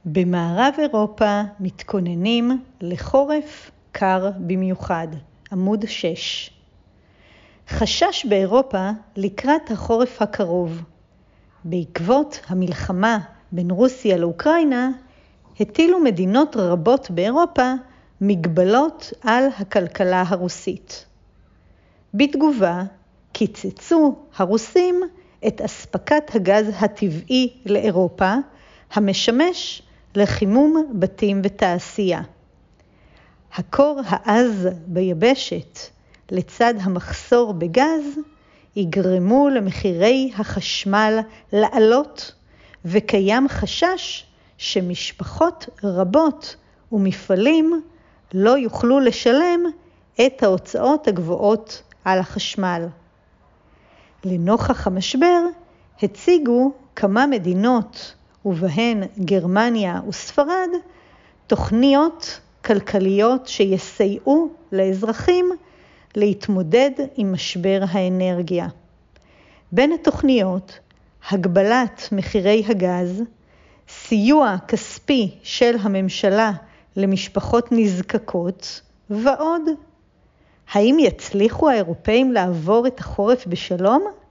במערב אירופה מתכוננים לחורף קר במיוחד, עמוד 6. חשש באירופה לקראת החורף הקרוב. בעקבות המלחמה בין רוסיה לאוקראינה, הטילו מדינות רבות באירופה מגבלות על הכלכלה הרוסית. בתגובה, קיצצו הרוסים את אספקת הגז הטבעי לאירופה, המשמש לחימום בתים ותעשייה. הקור העז ביבשת לצד המחסור בגז יגרמו למחירי החשמל לעלות, וקיים חשש שמשפחות רבות ומפעלים לא יוכלו לשלם את ההוצאות הגבוהות על החשמל. לנוכח המשבר הציגו כמה מדינות, ובהן גרמניה וספרד, תוכניות כלכליות שיסייעו לאזרחים להתמודד עם משבר האנרגיה. בין התוכניות, הגבלת מחירי הגז, סיוע כספי של הממשלה למשפחות נזקקות ועוד. האם יצליחו האירופאים לעבור את החורף בשלום?